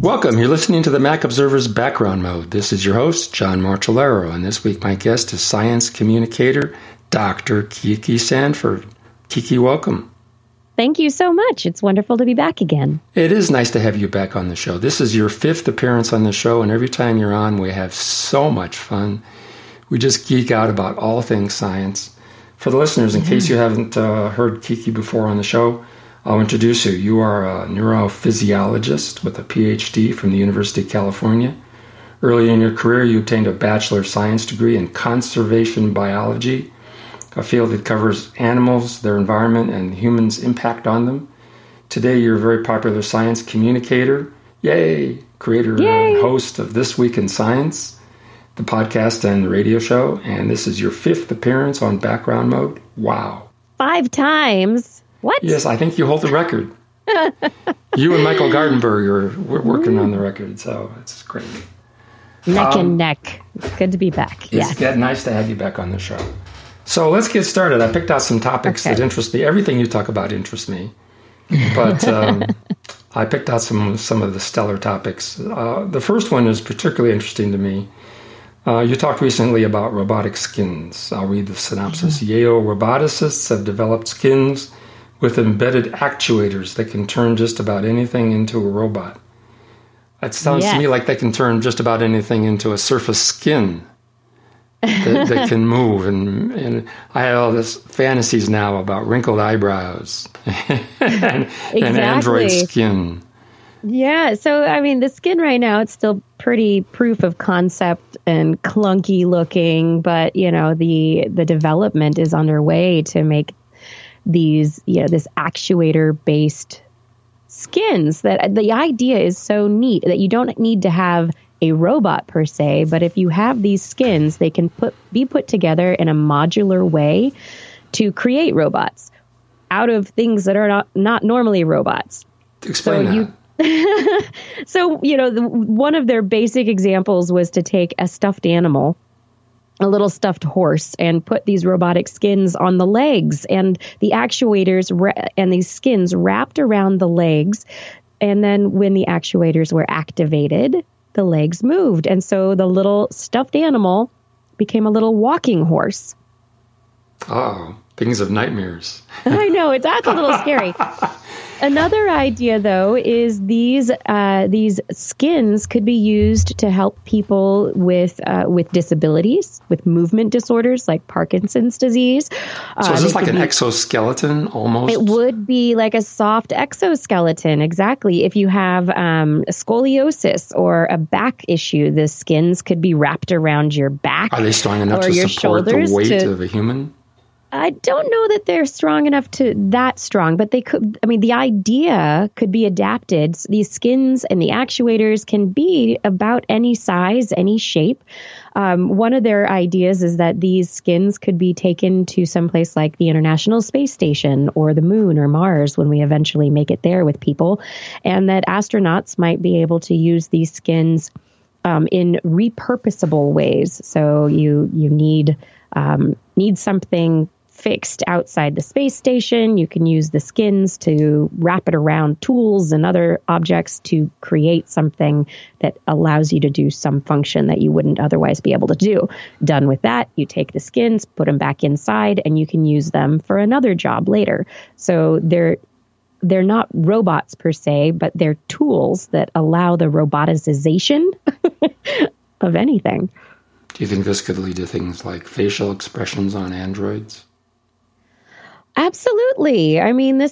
Welcome. You're listening to the Mac Observer's Background Mode. This is your host, John Martellaro, and this week my guest is science communicator, Dr. Kiki Sanford. Kiki, welcome. Thank you so much. It's wonderful to be back again. It is nice to have you back on the show. This is your 5th appearance on the show, and every time you're on, we have so much fun. We just geek out about all things science. For the listeners, in case you haven't heard Kiki before on the show, I'll introduce you. You are a neurophysiologist with a PhD from the University of California. Early in your career, you obtained a Bachelor of Science degree in conservation biology, a field that covers animals, their environment, and humans' impact on them. Today, you're a very popular science communicator. Yay! Creator and host of This Week in Science, the podcast and the radio show. And this is your 5th appearance on Background Mode. Wow. 5 times? What? Yes, I think you hold the record. You and Michael Gardenberg are working on the record, so it's great. Neck and neck. It's good to be back. It's nice to have you back on the show. So let's get started. I picked out some topics that interest me. Everything you talk about interests me. But I picked out some of the stellar topics. The first one is particularly interesting to me. You talked recently about robotic skins. I'll read the synopsis. Yale roboticists have developed skins with embedded actuators that can turn just about anything into a robot. It sounds to me like they can turn just about anything into a surface skin that can move. And I have all these fantasies now about wrinkled eyebrows and android skin. Yeah, so I mean, the skin right now, it's still pretty proof of concept and clunky looking, but you know, the development is underway to make these, this actuator-based skins. That the idea is so neat that you don't need to have a robot per se, but if you have these skins, they can be put together in a modular way to create robots out of things that are not normally robots. Explain that. So, one of their basic examples was to take a stuffed animal, a little stuffed horse, and put these robotic skins on the legs, and the actuators and these skins wrapped around the legs. And then when the actuators were activated, the legs moved. And so the little stuffed animal became a little walking horse. Oh, things of nightmares. I know, that's a little scary. Another idea, though, is these skins could be used to help people with disabilities, with movement disorders like Parkinson's disease. So is this like an exoskeleton almost? It would be like a soft exoskeleton, exactly. If you have scoliosis or a back issue, the skins could be wrapped around your back. Are they strong enough to support the weight of a human? I don't know that they're strong enough that strong, but they could. I mean, the idea could be adapted. These skins and the actuators can be about any size, any shape. One of their ideas is that these skins could be taken to someplace like the International Space Station or the Moon or Mars when we eventually make it there with people, and that astronauts might be able to use these skins in repurposable ways. So you need something fixed outside the space station. You can use the skins to wrap it around tools and other objects to create something that allows you to do some function that you wouldn't otherwise be able to do. Done with that, you take the skins, put them back inside, and you can use them for another job later. So they're not robots per se, but they're tools that allow the roboticization of anything. Do you think this could lead to things like facial expressions on androids? Absolutely. I mean,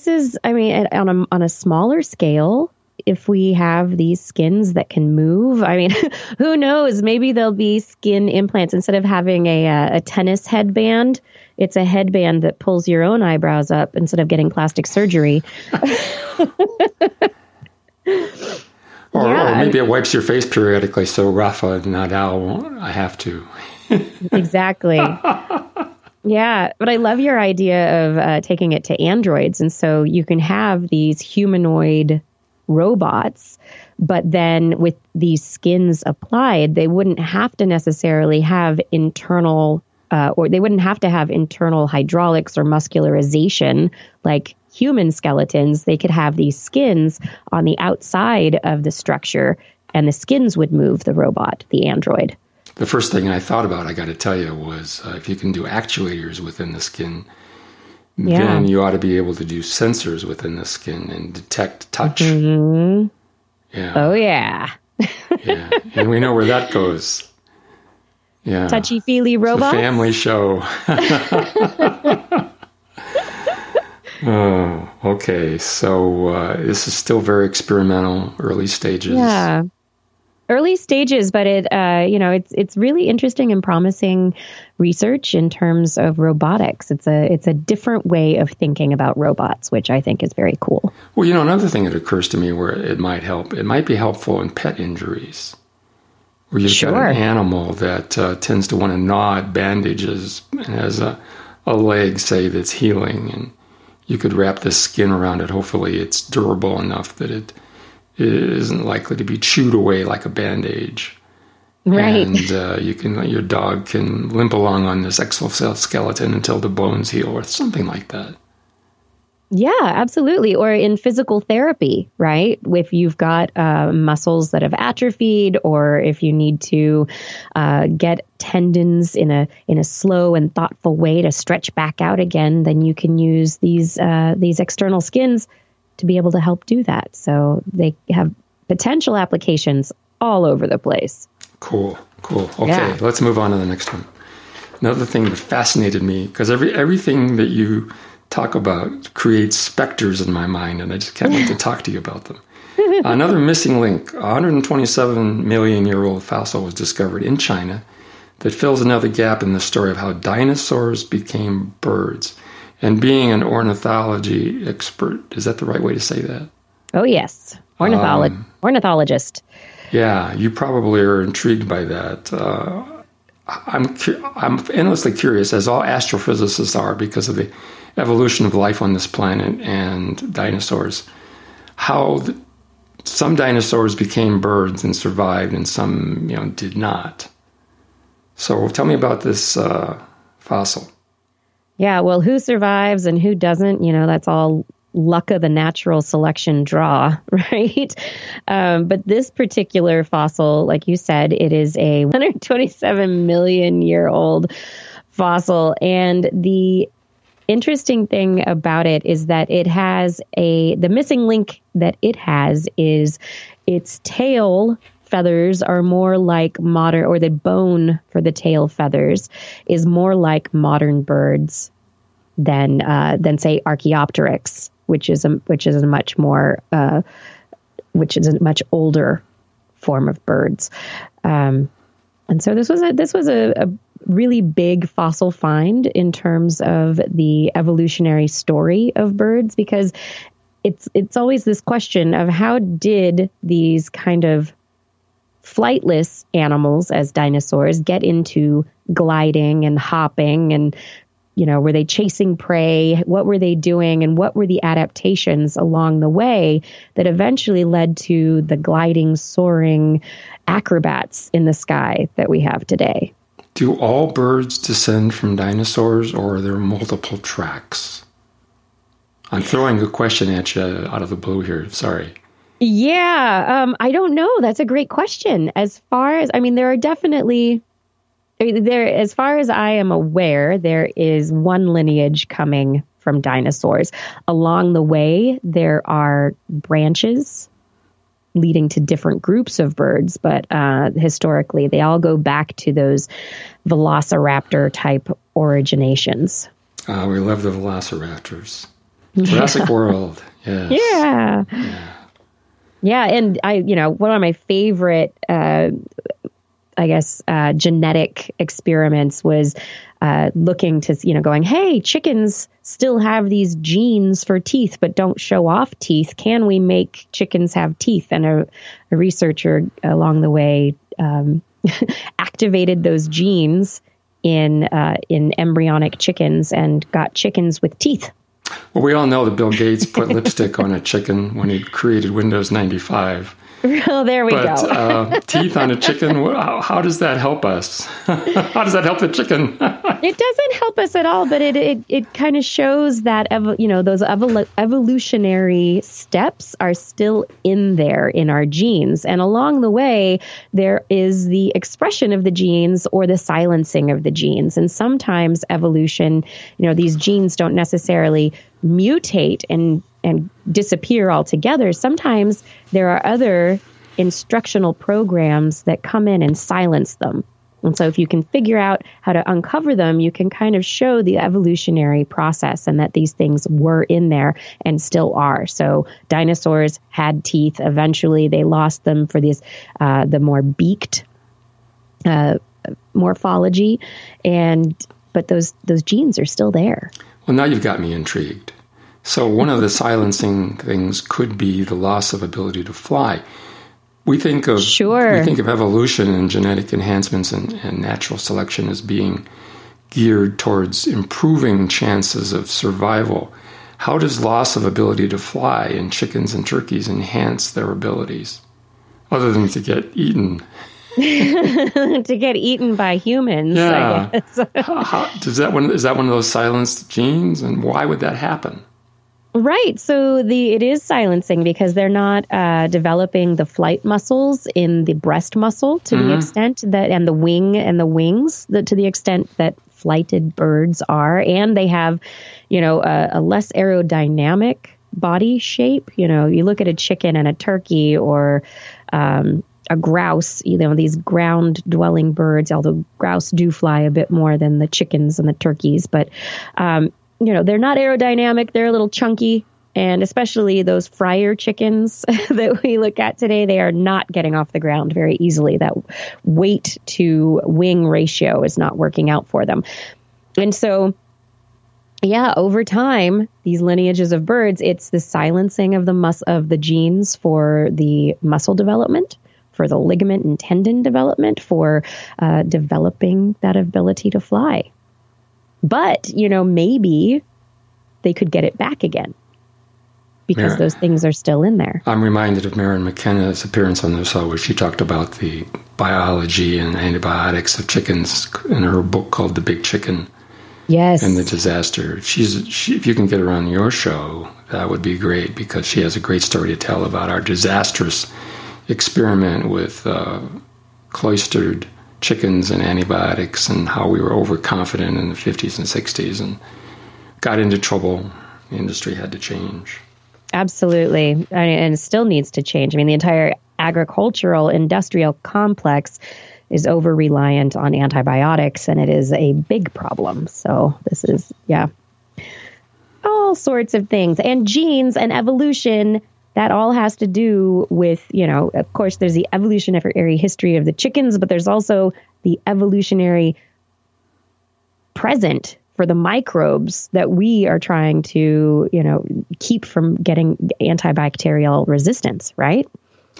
on a smaller scale, if we have these skins that can move, I mean, who knows? Maybe there'll be skin implants. Instead of having a tennis headband, it's a headband that pulls your own eyebrows up instead of getting plastic surgery. Or maybe it wipes your face periodically, so Rafa Nadal won't. I have to. Exactly. Yeah, but I love your idea of taking it to androids. And so you can have these humanoid robots, but then with these skins applied, they wouldn't have to necessarily have internal or they wouldn't have to have internal hydraulics or muscularization like human skeletons, they could have these skins on the outside of the structure, and the skins would move the robot, the android. The first thing I thought about, I got to tell you, was if you can do actuators within the skin, then you ought to be able to do sensors within the skin and detect touch. Mm-hmm. Yeah. Oh, yeah. Yeah. And we know where that goes. Yeah. Touchy-feely robot. Family show. Oh, okay. So this is still very experimental, early stages. Yeah. Early stages, but it's really interesting and promising research in terms of robotics. It's a different way of thinking about robots, which I think is very cool. Well, another thing that occurs to me where it might be helpful in pet injuries, where you've got an animal that tends to want to gnaw at bandages and has a leg, say, that's healing, and you could wrap the skin around it. Hopefully it's durable enough that it isn't likely to be chewed away like a bandage. Right. And your dog can limp along on this exoskeleton until the bones heal or something like that. Yeah, absolutely. Or in physical therapy, right? If you've got muscles that have atrophied, or if you need to get tendons in a slow and thoughtful way to stretch back out again, then you can use these external skins to be able to help do that. So they have potential applications all over the place. Cool. Okay, Let's move on to the next one. Another thing that fascinated me, because everything that you talk about creates specters in my mind, and I just can't wait to talk to you about them. Another missing link, a 127 million year old fossil was discovered in China that fills another gap in the story of how dinosaurs became birds. And being an ornithology expert, is that the right way to say that? Oh, yes. Ornithologist. Yeah, you probably are intrigued by that. I'm endlessly curious, as all astrophysicists are, because of the evolution of life on this planet and dinosaurs, how some dinosaurs became birds and survived and some did not. So tell me about this fossil. Yeah, well, who survives and who doesn't, that's all luck of the natural selection draw, right? But this particular fossil, like you said, it is a 127 million year old fossil. And the interesting thing about it is that it has the missing link that it has is its tail feathers are more like modern, or the bone for the tail feathers is more like modern birds than say Archaeopteryx, which is a much older form of birds. And so this was a really big fossil find in terms of the evolutionary story of birds, because it's always this question of how did these kind of flightless animals as dinosaurs get into gliding and hopping, and were they chasing prey? What were they doing? And what were the adaptations along the way that eventually led to the gliding, soaring acrobats in the sky that we have today? Do all birds descend from dinosaurs, or are there multiple tracks? I'm throwing a question at you out of the blue here. Sorry. Yeah, I don't know. That's a great question. As far as I am aware, there is one lineage coming from dinosaurs. Along the way, there are branches leading to different groups of birds, but historically, they all go back to those velociraptor-type originations. We love the velociraptors. Jurassic World, yes. Yeah. Yeah, and one of my favorite, genetic experiments was looking to, going, hey, chickens still have these genes for teeth, but don't show off teeth. Can we make chickens have teeth? And a researcher along the way activated those genes in embryonic chickens and got chickens with teeth. Well, we all know that Bill Gates put lipstick on a chicken when he created Windows 95. Well, there we go. Teeth on a chicken, how does that help us? How does that help the chicken? It doesn't help us at all, but it kind of shows that, those evolutionary steps are still in there in our genes. And along the way, there is the expression of the genes or the silencing of the genes. And sometimes evolution, these genes don't necessarily mutate and disappear altogether. Sometimes there are other instructional programs that come in and silence them. And so if you can figure out how to uncover them, you can kind of show the evolutionary process and that these things were in there and still are. So dinosaurs had teeth. Eventually they lost them for these, the more beaked morphology. But those genes are still there. Well, now you've got me intrigued. So one of the silencing things could be the loss of ability to fly. We think of evolution and genetic enhancements and natural selection as being geared towards improving chances of survival. How does loss of ability to fly in chickens and turkeys enhance their abilities, other than to get eaten? To get eaten by humans. Yeah. Is that one of those silenced genes, and why would that happen? Right. So it is silencing because they're not developing the flight muscles in the breast muscle to the extent that, and the wing and the wings to the extent that flighted birds are. And they have, a less aerodynamic body shape. You look at a chicken and a turkey or a grouse, these ground dwelling birds, although grouse do fly a bit more than the chickens and the turkeys. But they're not aerodynamic. They're a little chunky. And especially those fryer chickens that we look at today, they are not getting off the ground very easily. That weight to wing ratio is not working out for them. And so, over time, these lineages of birds, it's the silencing of the genes for the muscle development, for the ligament and tendon development, for developing that ability to fly. But, maybe they could get it back again because those things are still in there. I'm reminded of Maren McKenna's appearance on the show where she talked about the biology and antibiotics of chickens in her book called The Big Chicken. Yes. And the disaster. If you can get her on your show, that would be great because she has a great story to tell about our disastrous experiment with cloistered chickens and antibiotics and how we were overconfident in the 50s and 60s and got into trouble. The industry had to change. Absolutely. And it still needs to change. The entire agricultural industrial complex is over-reliant on antibiotics, and it is a big problem. So this is, all sorts of things. And genes and evolution, that all has to do with, of course, there's the evolutionary history of the chickens, but there's also the evolutionary present for the microbes that we are trying to, keep from getting antibacterial resistance, right?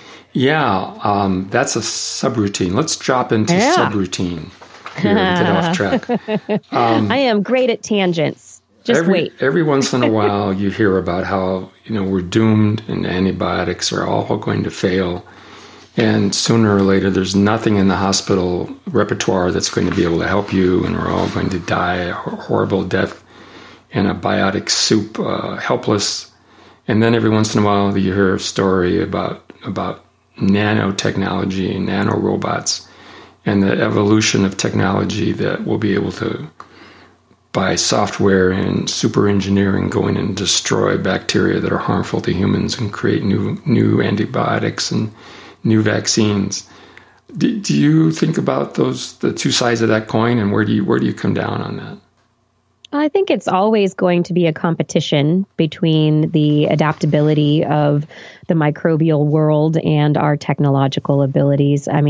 Yeah, that's a subroutine. Let's drop into subroutine here and get off track. I am great at tangents. Wait. Every once in a while, you hear about how, we're doomed and antibiotics are all going to fail. And sooner or later, there's nothing in the hospital repertoire that's going to be able to help you. And we're all going to die a horrible death in a biotic soup, helpless. And then every once in a while, you hear a story about nanotechnology and nanorobots and the evolution of technology that will be able to, by software and super engineering, go in and destroy bacteria that are harmful to humans and create new antibiotics and new vaccines. Do you think about the two sides of that coin, and where do you come down on that? I think it's always going to be a competition between the adaptability of the microbial world and our technological abilities. At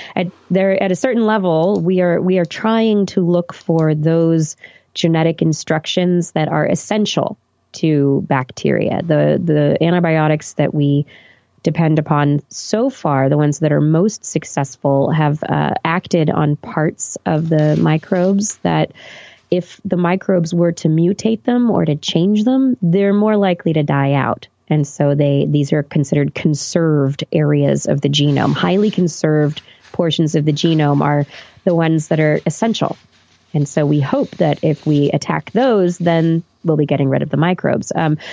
a certain level, we are trying to look for those genetic instructions that are essential to bacteria. The antibiotics that we depend upon so far, the ones that are most successful, have acted on parts of the microbes that, if the microbes were to mutate them or to change them, they're more likely to die out. And so these are considered conserved areas of the genome. Highly conserved portions of the genome are the ones that are essential. And so we hope that if we attack those, then we'll be getting rid of the microbes.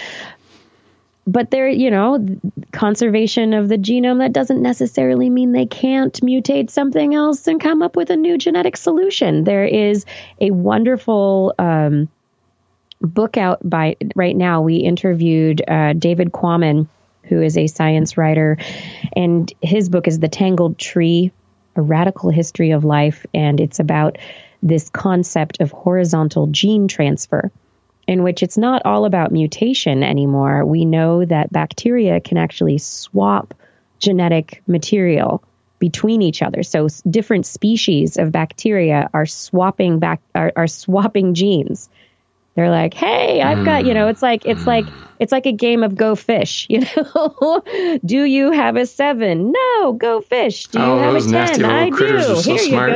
But conservation of the genome, that doesn't necessarily mean they can't mutate something else and come up with a new genetic solution. There is a wonderful book out right now. We interviewed David Quammen, who is a science writer, and his book is The Tangled Tree, A Radical History of Life, and it's about this concept of horizontal gene transfer, in which it's not all about mutation anymore. We know that bacteria can actually swap genetic material between each other. So different species of bacteria are swapping genes. They're like, hey, I've got, it's like a game of Go Fish, Do you have a 7? No, go fish. Do you have a 10? I do. So here smart.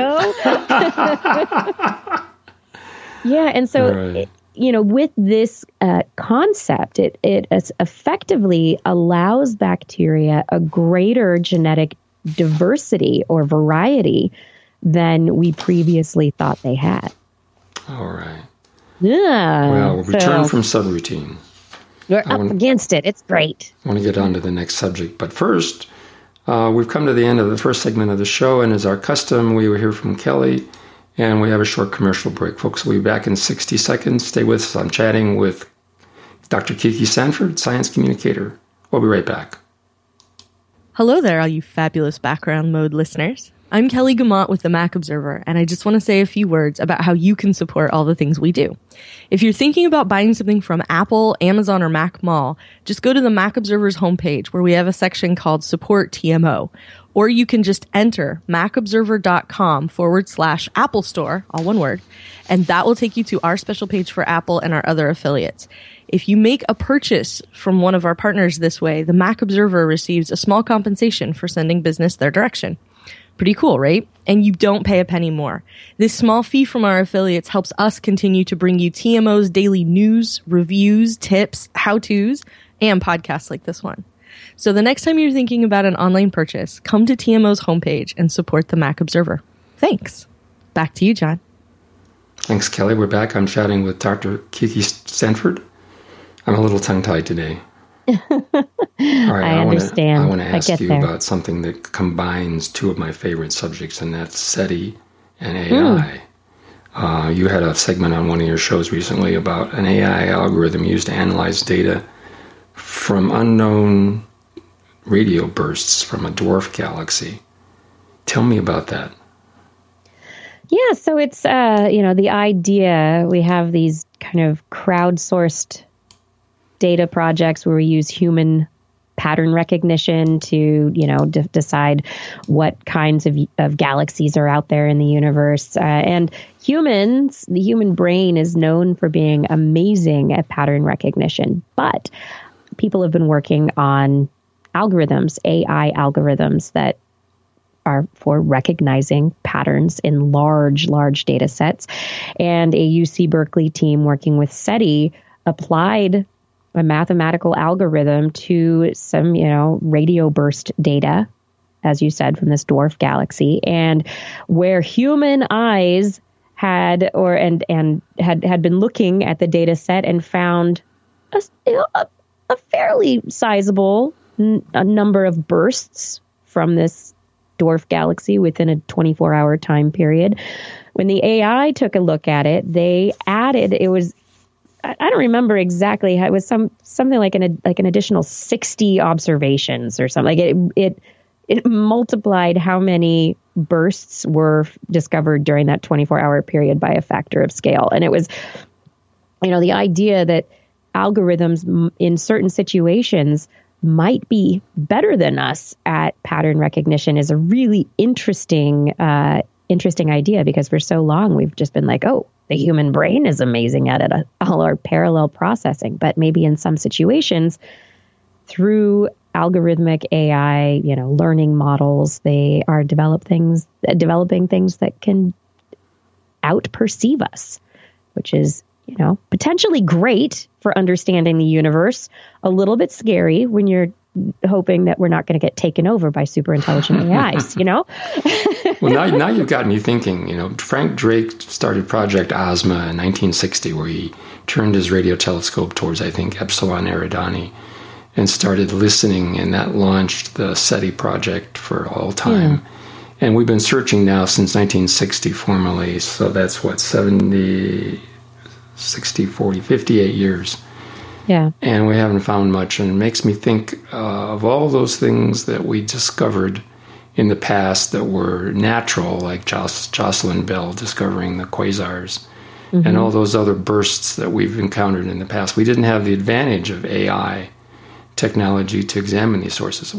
You go. Yeah, and so, right. With this concept, it effectively allows bacteria a greater genetic diversity or variety than we previously thought they had. All right. Yeah. Well, we'll return from subroutine. We're up against it. It's great. I want to get on to the next subject. But first, we've come to the end of the first segment of the show, and as our custom, we will hear from Kelly, and we have a short commercial break. Folks, we'll be back in 60 seconds. Stay with us. I'm chatting with Dr. Kiki Sanford, science communicator. We'll be right back. Hello there, all you fabulous background mode listeners. I'm Kelly Guimont with the Mac Observer, and I just want to say a few words about how you can support all the things we do. If you're thinking about buying something from Apple, Amazon, or Mac Mall, just go to the Mac Observer's homepage where we have a section called Support TMO. Or you can just enter macobserver.com/Apple Store, all one word, and that will take you to our special page for Apple and our other affiliates. If you make a purchase from one of our partners this way, the Mac Observer receives a small compensation for sending business their direction. Pretty cool, right? And you don't pay a penny more. This small fee from our affiliates helps us continue to bring you TMO's daily news, reviews, tips, how-tos, and podcasts like this one. So the next time you're thinking about an online purchase, come to TMO's homepage and support the Mac Observer. Thanks. Back to you, John. Thanks, Kelly. We're back. I'm chatting with Dr. Kiki Sanford. I'm a little tongue-tied today. All right, I understand. I want to ask you about something that combines two of my favorite subjects, and that's SETI and AI. You had a segment on one of your shows recently about an AI algorithm used to analyze data from unknown radio bursts from a dwarf galaxy. Tell me about that. Yeah, so it's, the idea, we have these kind of crowdsourced data projects where we use human pattern recognition to, decide what kinds of galaxies are out there in the universe. And the human brain is known for being amazing at pattern recognition. But people have been working on algorithms, AI algorithms that are for recognizing patterns in large data sets. And a UC Berkeley team working with SETI applied a mathematical algorithm to some, radio burst data, as you said, from this dwarf galaxy, and where human eyes had been looking at the data set and found a fairly sizable number of bursts from this dwarf galaxy within a 24-hour time period. When the AI took a look at it, they added, I don't remember exactly how, it was something like an additional 60 observations or something. Like it multiplied how many bursts were discovered during that 24-hour period by a factor of scale. And it was, the idea that algorithms in certain situations might be better than us at pattern recognition is a really interesting idea, because for so long we've just been like, oh, the human brain is amazing at it, all our parallel processing. But maybe in some situations, through algorithmic AI, learning models, they are developing things that can out-perceive us, which is potentially great for understanding the universe, a little bit scary when you're hoping that we're not going to get taken over by super intelligent AIs, Well, now you've got me thinking, Frank Drake started Project Ozma in 1960, where he turned his radio telescope towards, I think, Epsilon Eridani and started listening, and that launched the SETI project for all time. Yeah. And we've been searching now since 1960 formally, so that's 70, 60, 40, 58 years. Yeah. And we haven't found much, and it makes me think of all those things that we discovered in the past that were natural, like Jocelyn Bell discovering the quasars, and all those other bursts that we've encountered in the past. We didn't have the advantage of AI technology to examine these sources.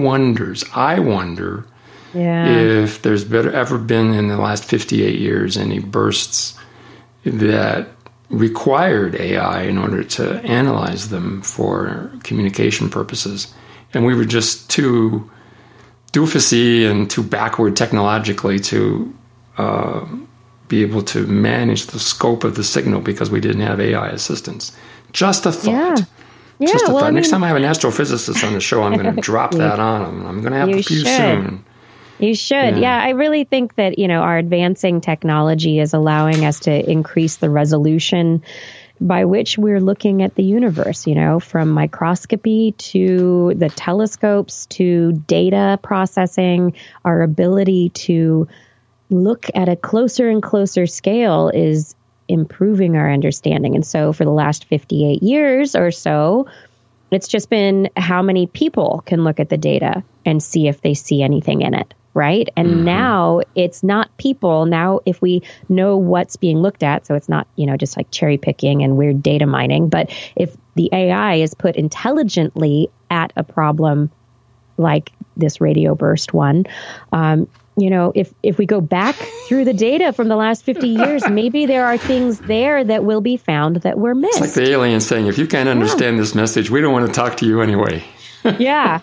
I wonder if there's ever been in the last 58 years any bursts that required AI in order to analyze them for communication purposes. And we were just too doofusy and too backward technologically to be able to manage the scope of the signal because we didn't have AI assistance. Just a thought. Yeah. Just a thought. Next time I have an astrophysicist on the show, I'm going to drop that on them. I'm going to have a few soon. You should. Yeah, I really think that, our advancing technology is allowing us to increase the resolution by which we're looking at the universe, from microscopy to the telescopes to data processing. Our ability to look at a closer and closer scale is improving our understanding. And so for the last 58 years or so, it's just been how many people can look at the data and see if they see anything in it. Right. And now it's not people. Now, if we know what's being looked at, so it's not, just like cherry picking and weird data mining, but if the AI is put intelligently at a problem like this radio burst one, if we go back through the data from the last 50 years, maybe there are things there that will be found that were missed. It's like the alien saying, if you can't understand this message, we don't want to talk to you anyway. Yeah.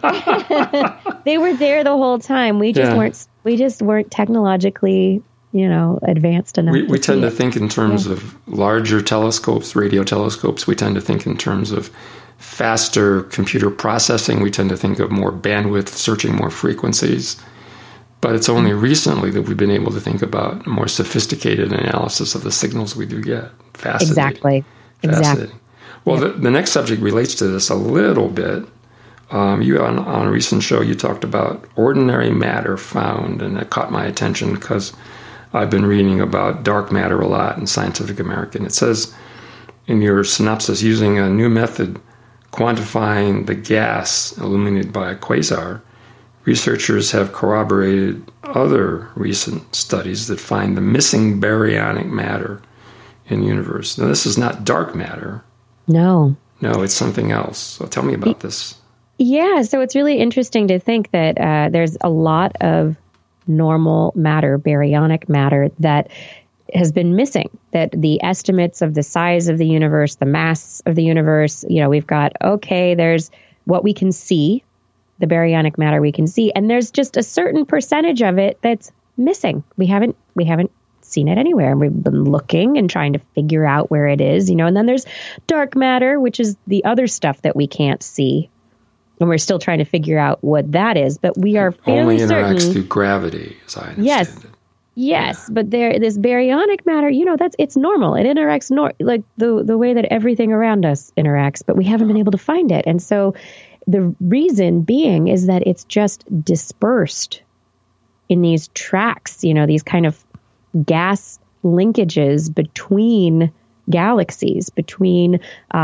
They were there the whole time. We just weren't technologically, advanced enough. We tend to think in terms of larger telescopes, radio telescopes. We tend to think in terms of faster computer processing. We tend to think of more bandwidth, searching more frequencies. But it's only recently that we've been able to think about more sophisticated analysis of the signals we do get. Fascinating. Exactly. Well, the next subject relates to this a little bit. You on a recent show, you talked about ordinary matter found, and that caught my attention because I've been reading about dark matter a lot in Scientific American. It says in your synopsis, using a new method quantifying the gas illuminated by a quasar, researchers have corroborated other recent studies that find the missing baryonic matter in the universe. Now, this is not dark matter. No, it's something else. So tell me about this. Yeah, so it's really interesting to think that there's a lot of normal matter, baryonic matter, that has been missing, that the estimates of the size of the universe, the mass of the universe, we've got, there's what we can see, the baryonic matter we can see, and there's just a certain percentage of it that's missing. We haven't seen it anywhere, and we've been looking and trying to figure out where it is, and then there's dark matter, which is the other stuff that we can't see. And we're still trying to figure out what that is, but we are fairly certain. Only interacts through gravity, as I understand it. Yes, but this baryonic matter, it's normal. It interacts like the way that everything around us interacts, but we haven't been able to find it. And so the reason being is that it's just dispersed in these tracks, these kind of gas linkages between galaxies, between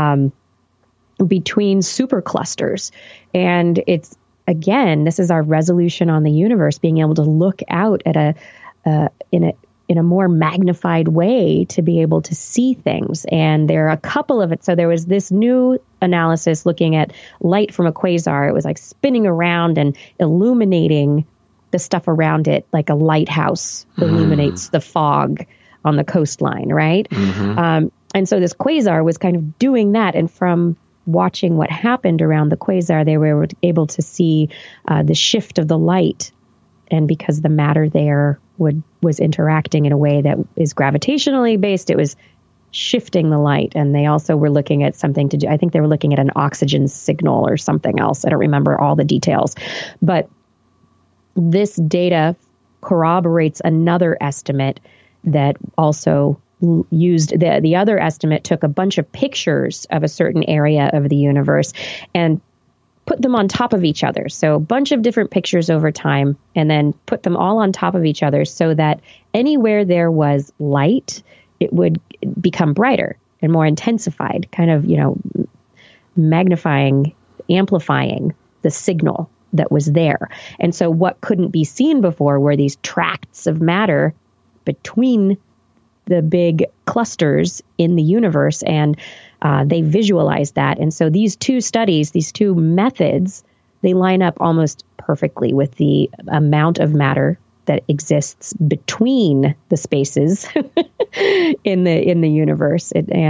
superclusters. And it's, again, this is our resolution on the universe, being able to look out at in a more magnified way to be able to see things. And there are a couple of it. So there was this new analysis looking at light from a quasar. It was like spinning around and illuminating the stuff around it, like a lighthouse illuminates the fog on the coastline, right? And so this quasar was kind of doing that. And from watching what happened around the quasar, they were able to see the shift of the light. And because the matter there was interacting in a way that is gravitationally based, it was shifting the light. And they also were looking at something to do, I think they were looking at an oxygen signal or something else. I don't remember all the details. But this data corroborates another estimate that also used, the other estimate took a bunch of pictures of a certain area of the universe and put them on top of each other. So a bunch of different pictures over time, and then put them all on top of each other so that anywhere there was light, it would become brighter and more intensified, kind of, magnifying, amplifying the signal that was there. And so what couldn't be seen before were these tracts of matter between the big clusters in the universe, and they visualized that. And so these two studies, these two methods, they line up almost perfectly with the amount of matter that exists between the spaces in the universe.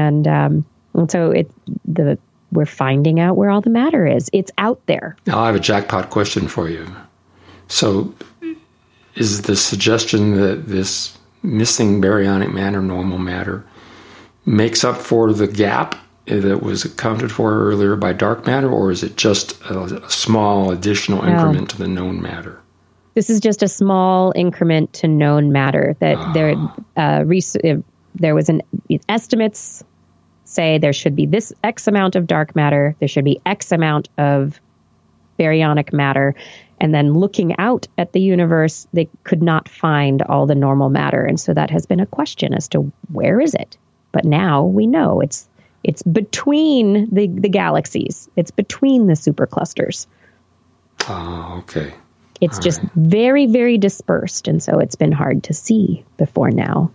We're finding out where all the matter is. It's out there. Now I have a jackpot question for you. So is the suggestion that this missing baryonic matter, normal matter, makes up for the gap that was accounted for earlier by dark matter, or is it just a small additional increment to the known matter? This is just a small increment to known matter. That there was estimates say there should be this X amount of dark matter, there should be X amount of baryonic matter, and then looking out at the universe, they could not find all the normal matter, and so that has been a question as to where is it. But now we know it's between the galaxies, it's between the superclusters. Oh, okay. It's just very, very dispersed, and so it's been hard to see before now.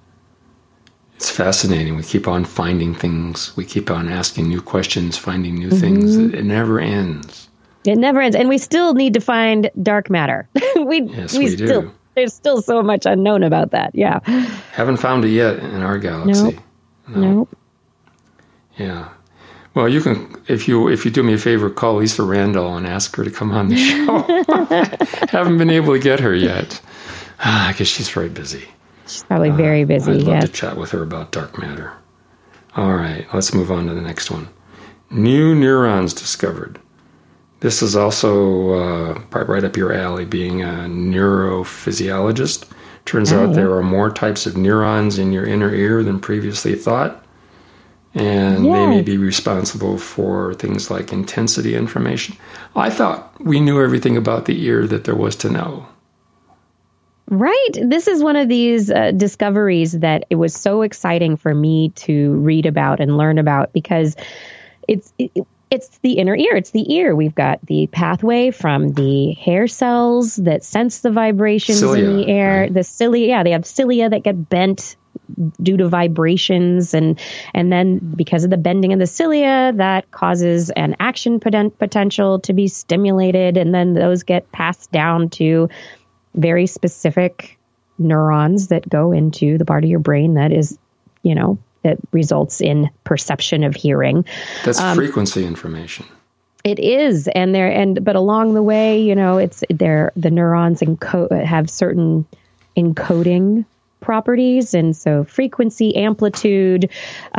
It's fascinating. We keep on finding things. We keep on asking new questions, finding new things. It never ends. It never ends. And we still need to find dark matter. we do. There's still so much unknown about that. Yeah. Haven't found it yet in our galaxy. Nope. Yeah. Well, you can, if you do me a favor, call Lisa Randall and ask her to come on the show. Haven't been able to get her yet. I guess she's very busy. She's probably very busy. I'd love to chat with her about dark matter. All right, let's move on to the next one. New neurons discovered. This is also right up your alley, being a neurophysiologist. Turns out there are more types of neurons in your inner ear than previously thought. And they may be responsible for things like intensity information. I thought we knew everything about the ear that there was to know. Right. This is one of these discoveries that it was so exciting for me to read about and learn about, because it's the inner ear. It's the ear. We've got the pathway from the hair cells that sense the vibrations in the air. Right. The cilia, they have cilia that get bent due to vibrations, and then because of the bending of the cilia, that causes an action potential to be stimulated, and then those get passed down to very specific neurons that go into the part of your brain that is, that results in perception of hearing. That's frequency information. It is, but along the way, the neurons have certain encoding properties, and so frequency, amplitude,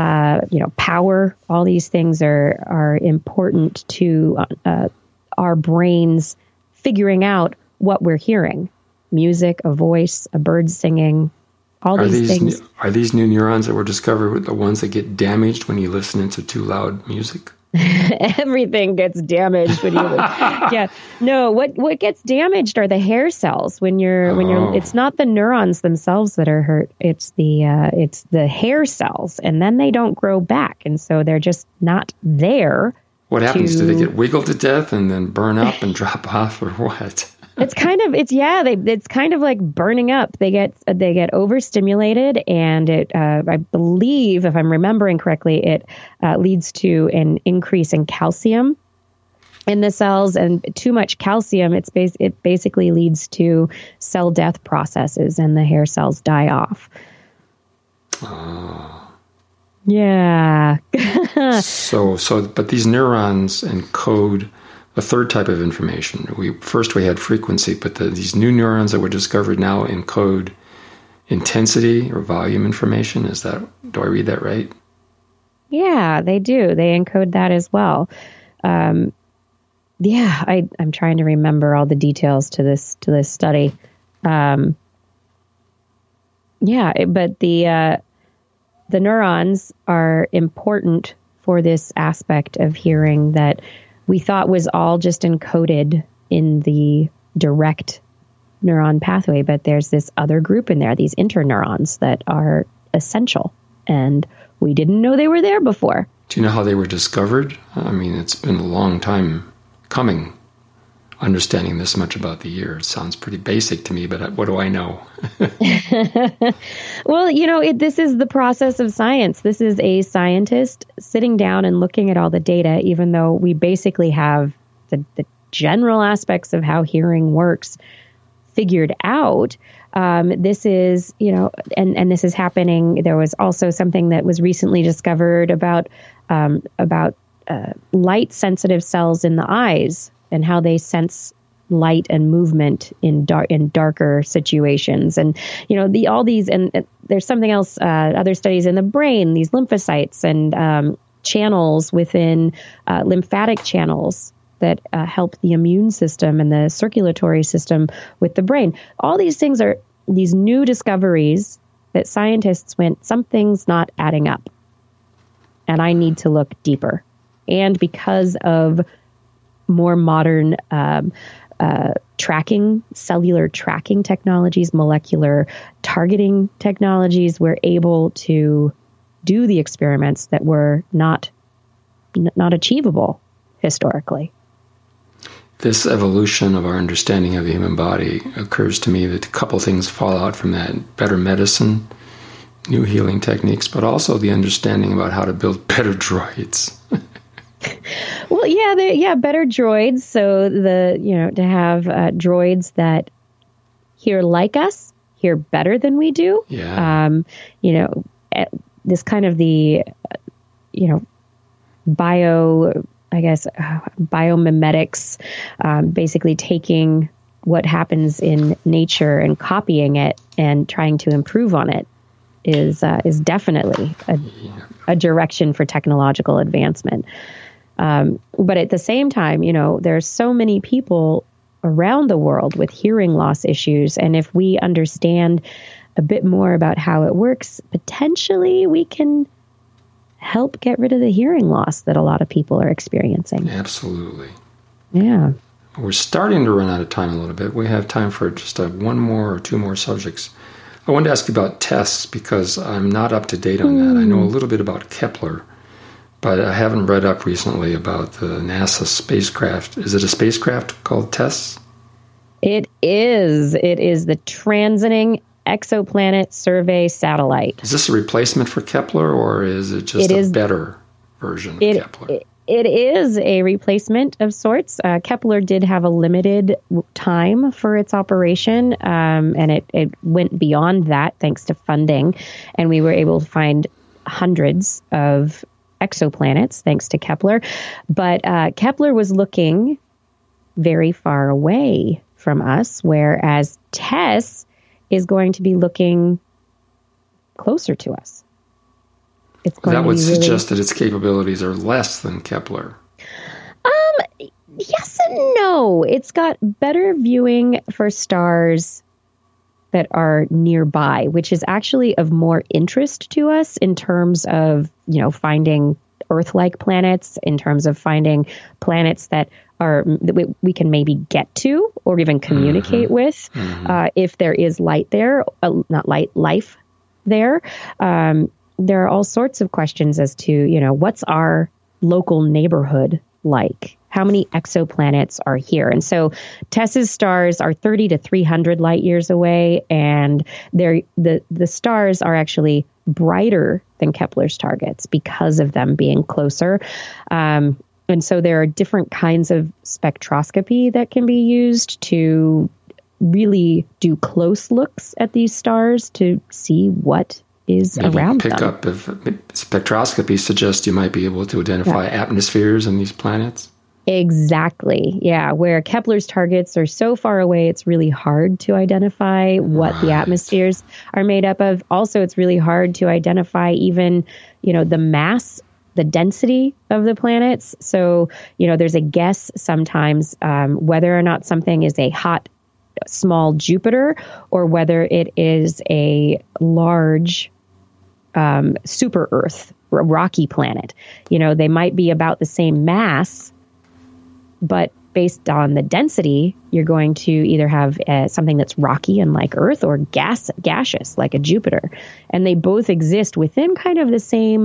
power, all these things are important to our brains figuring out what we're hearing. Music, a voice, a bird singing, all these things. Are these new neurons that were discovered the ones that get damaged when you listen into too loud music? Everything gets damaged when you No, what gets damaged are the hair cells when you're it's not the neurons themselves that are hurt, it's the hair cells, and then they don't grow back, and so they're just not there. What happens? Do they get wiggled to death and then burn up and drop off, or what? It's kind of like burning up. They get overstimulated, and I believe, if I'm remembering correctly, it leads to an increase in calcium in the cells, and too much calcium, it basically leads to cell death processes, and the hair cells die off. Oh. Yeah. But these neurons encode a third type of information. We had frequency, but these new neurons that were discovered now encode intensity or volume information. Do I read that right? Yeah, they do. They encode that as well. I'm trying to remember all the details to this study. But the neurons are important for this aspect of hearing that we thought was all just encoded in the direct neuron pathway, but there's this other group in there, these interneurons that are essential, and we didn't know they were there before. Do you know how they were discovered? I mean, it's been a long time coming, understanding this much about the ear. It sounds pretty basic to me, but what do I know? Well, this is the process of science. This is a scientist sitting down and looking at all the data, even though we basically have the general aspects of how hearing works figured out. This is, and this is happening. There was also something that was recently discovered about light sensitive cells in the eyes and how they sense light and movement in darker situations. And, all these, and there's something else, other studies in the brain, these lymphocytes and channels within lymphatic channels that help the immune system and the circulatory system with the brain. All these things are these new discoveries that scientists went, something's not adding up, and I need to look deeper. And because of more modern cellular tracking technologies, molecular targeting technologies, we're able to do the experiments that were not achievable historically. This evolution of our understanding of the human body occurs to me that a couple things fall out from that. Better medicine, new healing techniques, but also the understanding about how to build better droids. Well, better droids. So to have droids that hear like us, hear better than we do. Yeah. This kind of the, biomimetics, basically taking what happens in nature and copying it and trying to improve on it is definitely a direction for technological advancement. But at the same time, there's so many people around the world with hearing loss issues. And if we understand a bit more about how it works, potentially we can help get rid of the hearing loss that a lot of people are experiencing. Absolutely. Yeah. We're starting to run out of time a little bit. We have time for just one more or two more subjects. I wanted to ask you about tests because I'm not up to date on that. I know a little bit about Kepler, but I haven't read up recently about the NASA spacecraft. Is it a spacecraft called TESS? It is. It is the Transiting Exoplanet Survey Satellite. Is this a replacement for Kepler, or is it just a better version of Kepler? It is a replacement of sorts. Kepler did have a limited time for its operation, and it went beyond that thanks to funding, and we were able to find hundreds of exoplanets thanks to Kepler. But Kepler was looking very far away from us, whereas TESS is going to be looking closer to us. It's going that to would be suggest that its capabilities are less than Kepler. Yes and no. It's got better viewing for stars that are nearby, which is actually of more interest to us in terms of, finding Earth-like planets, in terms of finding planets that we can maybe get to or even communicate with if there is light there, life there. There are all sorts of questions as to, what's our local neighborhood like? How many exoplanets are here? And so TESS's stars are 30 to 300 light years away, and the stars are actually brighter than Kepler's targets because of them being closer. And so there are different kinds of spectroscopy that can be used to really do close looks at these stars to see what is around them. Up if spectroscopy suggests you might be able to identify atmospheres in these planets. Exactly. Yeah. Where Kepler's targets are so far away, it's really hard to identify what the atmospheres are made up of. Also, it's really hard to identify even, the mass, the density of the planets. So, there's a guess sometimes whether or not something is a hot, small Jupiter or whether it is a large super Earth, rocky planet. They might be about the same mass, but based on the density, you're going to either have something that's rocky and like Earth or gaseous like a Jupiter. And they both exist within kind of the same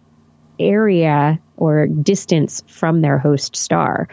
area or distance from their host star.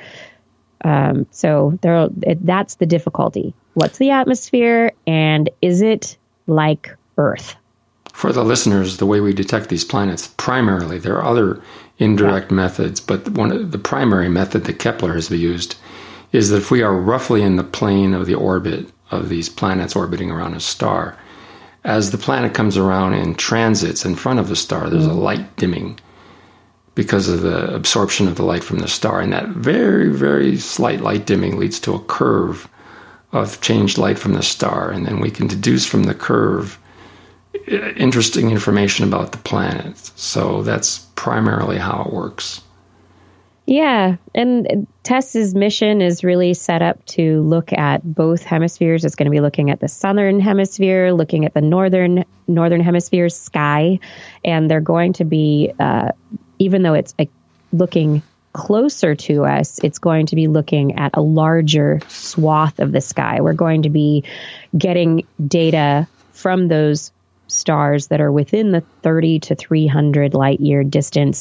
So that's the difficulty. What's the atmosphere, and is it like Earth? For the listeners, the way we detect these planets, primarily, there are other indirect methods, but the primary method that Kepler has used is that if we are roughly in the plane of the orbit of these planets orbiting around a star, as the planet comes around and transits in front of the star, there's a light dimming because of the absorption of the light from the star. And that very, very slight light dimming leads to a curve of changed light from the star. And then we can deduce from the curve interesting information about the planet. So that's primarily how it works. Yeah, and TESS's mission is really set up to look at both hemispheres. It's going to be looking at the southern hemisphere, looking at the northern hemisphere's sky, and they're going to be, even though it's looking closer to us, it's going to be looking at a larger swath of the sky. We're going to be getting data from those stars that are within the 30 to 300 light year distance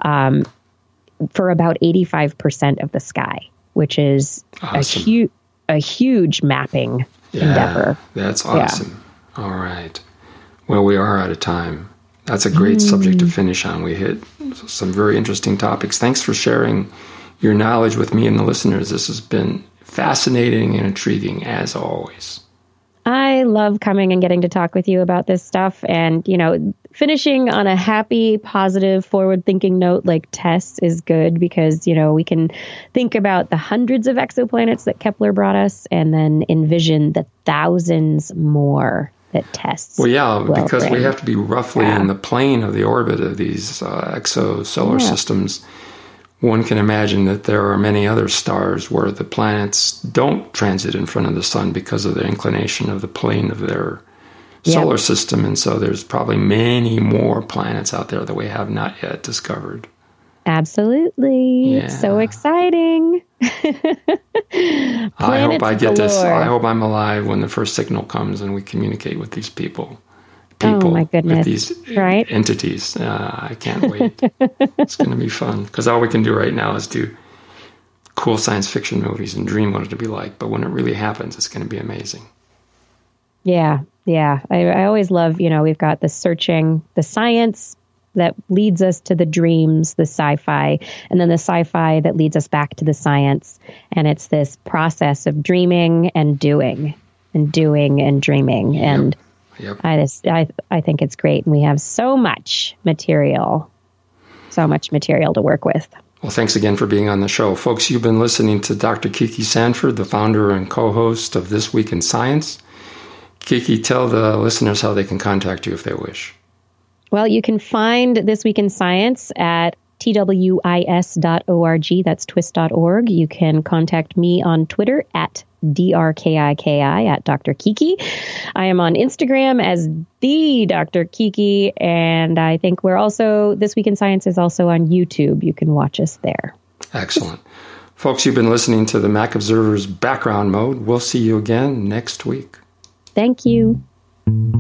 for about 85% of the sky, which is awesome. a huge mapping endeavor. That's awesome. Yeah. All right. Well, we are out of time. That's a great subject to finish on. We hit some very interesting topics. Thanks for sharing your knowledge with me and the listeners. This has been fascinating and intriguing, as always. I love coming and getting to talk with you about this stuff. And, finishing on a happy, positive, forward-thinking note like TESS is good because, we can think about the hundreds of exoplanets that Kepler brought us and then envision the thousands more that TESS. Well, yeah, because we have to be roughly in the plane of the orbit of these exosolar systems. One can imagine that there are many other stars where the planets don't transit in front of the sun because of the inclination of the plane of their solar system. And so there's probably many more planets out there that we have not yet discovered. Absolutely. Yeah. So exciting. I hope I get this. I hope I'm alive when the first signal comes and we communicate with these people. Oh my goodness! With these entities. I can't wait. It's going to be fun because all we can do right now is do cool science fiction movies and dream what it to be like. But when it really happens, it's going to be amazing. Yeah. I always love, we've got the searching, the science that leads us to the dreams, the sci-fi, and then the sci-fi that leads us back to the science. And it's this process of dreaming and doing and dreaming. Yep. And I think it's great. And we have so much material to work with. Well, thanks again for being on the show. Folks, you've been listening to Dr. Kiki Sanford, the founder and co-host of This Week in Science. Kiki, tell the listeners how they can contact you if they wish. Well, you can find This Week in Science at twis.org. That's twist.org. You can contact me on Twitter at DRKIKI at Dr. Kiki. I am on Instagram as the Dr. Kiki, and I think we're also, This Week in Science is also on YouTube. You can watch us there. Excellent. Folks, you've been listening to the Mac Observer's Background Mode. We'll see you again next week. Thank you.